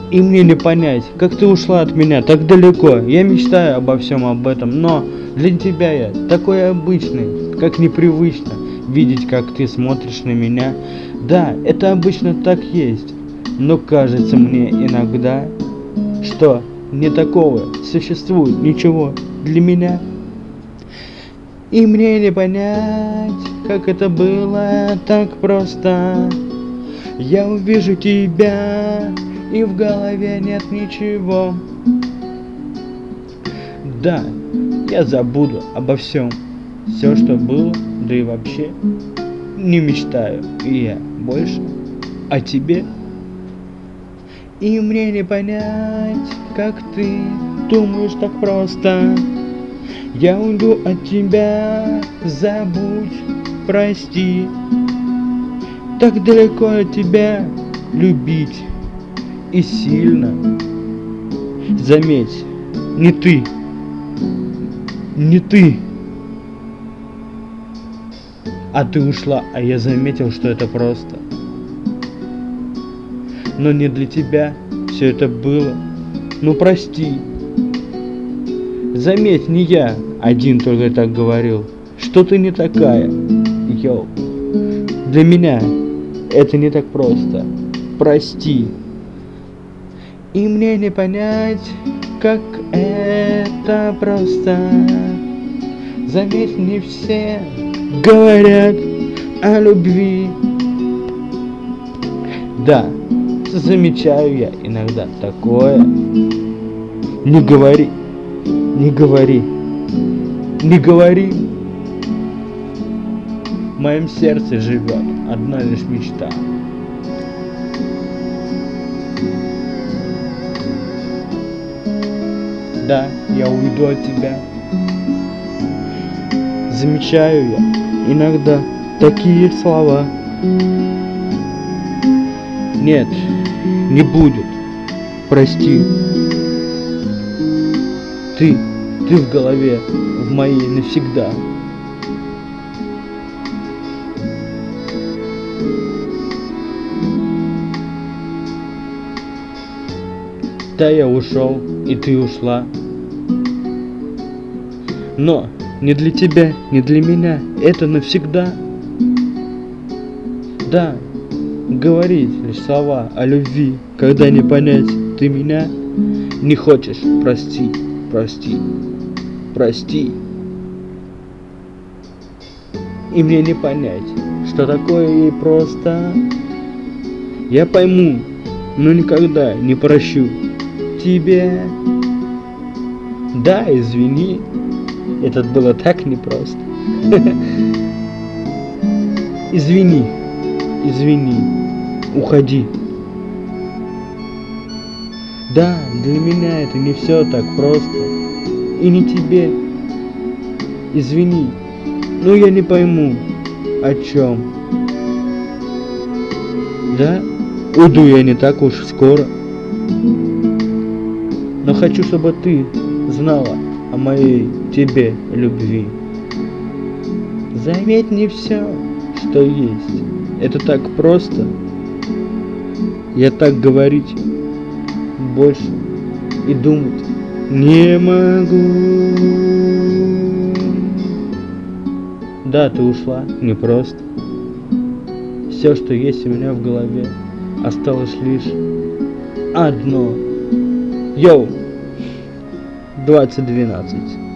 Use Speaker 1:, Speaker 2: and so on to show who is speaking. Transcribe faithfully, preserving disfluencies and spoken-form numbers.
Speaker 1: И мне не понять, как ты ушла от меня так далеко. Я мечтаю обо всем об этом, но для тебя я такой обычный, как непривычно видеть, как ты смотришь на меня. Да, это обычно так есть, но кажется мне иногда, что не такого существует ничего для меня. И мне не понять, как это было так просто. Я увижу тебя, и в голове нет ничего. Да, я забуду обо всем, все, что было, да и вообще не мечтаю и я больше о тебе. И мне не понять, как ты думаешь так просто. Я уйду от тебя, забудь, прости. Так далеко от тебя любить и сильно. Заметь, не ты, не ты. А ты ушла, а я заметил, что это просто. Но не для тебя все это было. Ну прости. Заметь, не я один только так говорил, что ты не такая. Йоу. Для меня это не так просто. Прости. И мне не понять, как это просто. Заметь, не все говорят о любви. Да, замечаю я иногда такое. Не говори, не говори, не говори. В моем сердце живет одна лишь мечта. Да, я уйду от тебя. Замечаю я иногда такие слова. Нет, не будет. Прости. Ты, ты в голове, в моей навсегда. Да, я ушел, и ты ушла. Но не для тебя, не для меня, это навсегда. Да, говорить лишь слова о любви, когда не понять, ты меня не хочешь. Прости, прости, прости. И мне не понять, что такое и просто. Я пойму, но никогда не прощу тебе. Да, извини, это было так непросто. Извини, извини, уходи. Да, для меня это не все так просто. И не тебе. Извини, но я не пойму, о чем. Да, уйду я не так уж скоро. Но хочу, чтобы ты знала о моей тебе любви. Заметь, не все, что есть, это так просто. Я так говорить больше и думать не могу. Да, ты ушла, не просто. Все, что есть у меня в голове, осталось лишь одно. Йоу, двадцать двенадцать.